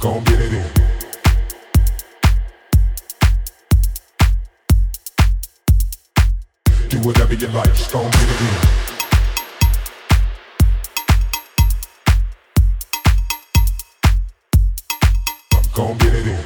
gon' get it in. Do whatever you like, just gon' get it in. Gon' get it in.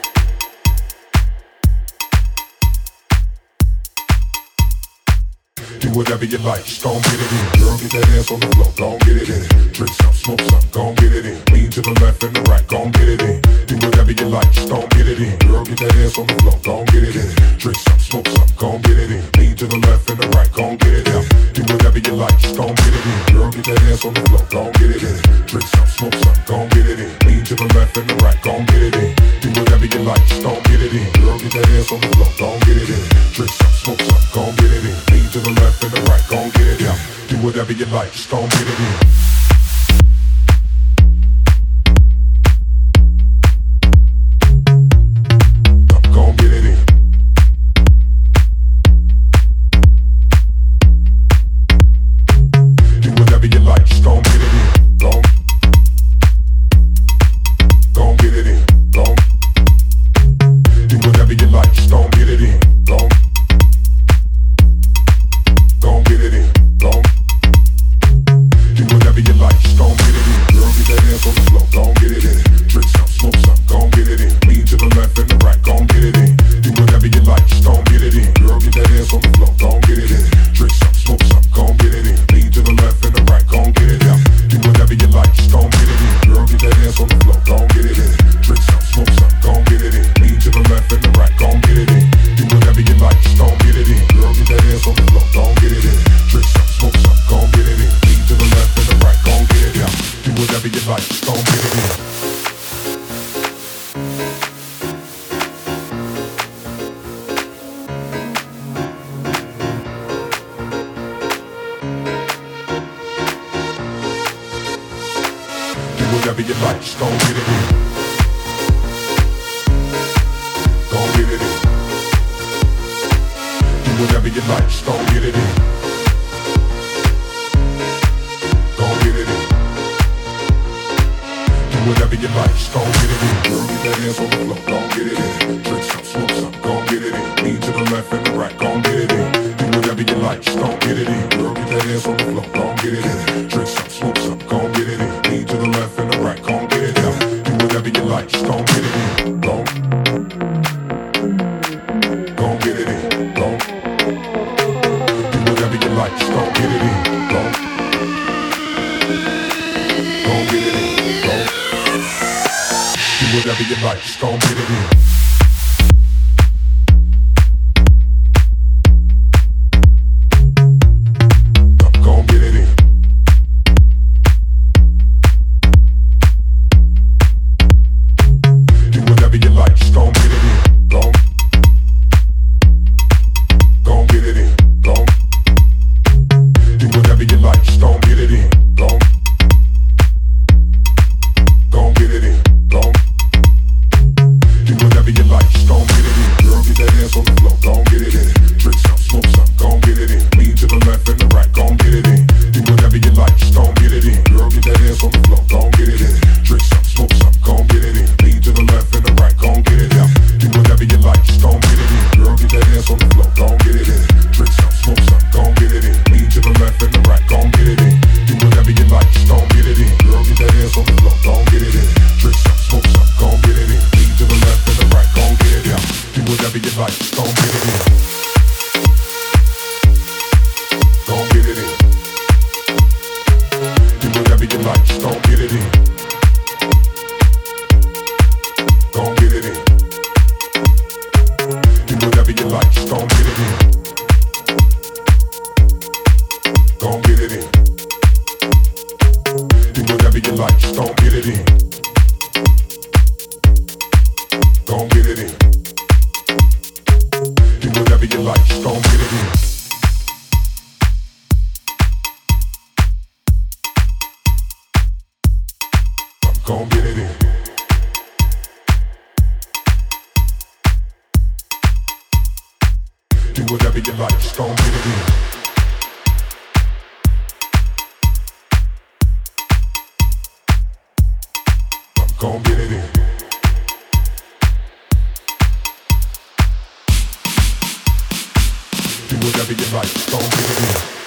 Do whatever you like, just gon' get it in. Girl, get that ass on the floor, gon' get it in. Drink some, smoke some, gon' get it in. Lean to the left and the right, gon' get it in. Do whatever you like, just gon' get it in. Girl, get that ass on the floor, gon' get it in. Drink some, smoke some, gon' get it in. Lean to the left and the right, gon' get it in. Do whatever you like, just gon' get it in. Girl, get that ass on the floor, gon' get it in. Drink some, smoke some, gon' get it in. Lean to the left and the right, gon' get it in. Do whatever you like, just gon' get it in. Girl, get that ass on the floor, gon' get it in. Drink some, smoke some, gon' get it in. Lean to the left and the right, gon' get it in. Do whatever you like, just gon' get it in. Whatever you like, just gon' get it in. Gon' get it in. Do whatever you like, just gon' get it in. Gon' get it in. Do whatever you like, just gon' get it in. Girl, get that ass on the floor, gon' get it in. Drink some, smoke some, gon' get it in. Lean to the left and the right, gon' get it in. Do whatever you like, just gon' get it in. Girl, get that ass on the floor, gon' get it in. Drink some, smoke some, gon' get it in. Lean to the left and the right, gon' get it in. Do whatever you like, just gon' get it in. Gon' get it in. Gon' do whatever you like, just gon' get it in. Gon' get it in. Gon' do whatever you like, just gon' get it in. Gon' get it in. Do whatever you like, just gon' get it in. Gon' get it in. whatever you like, gon' get it in.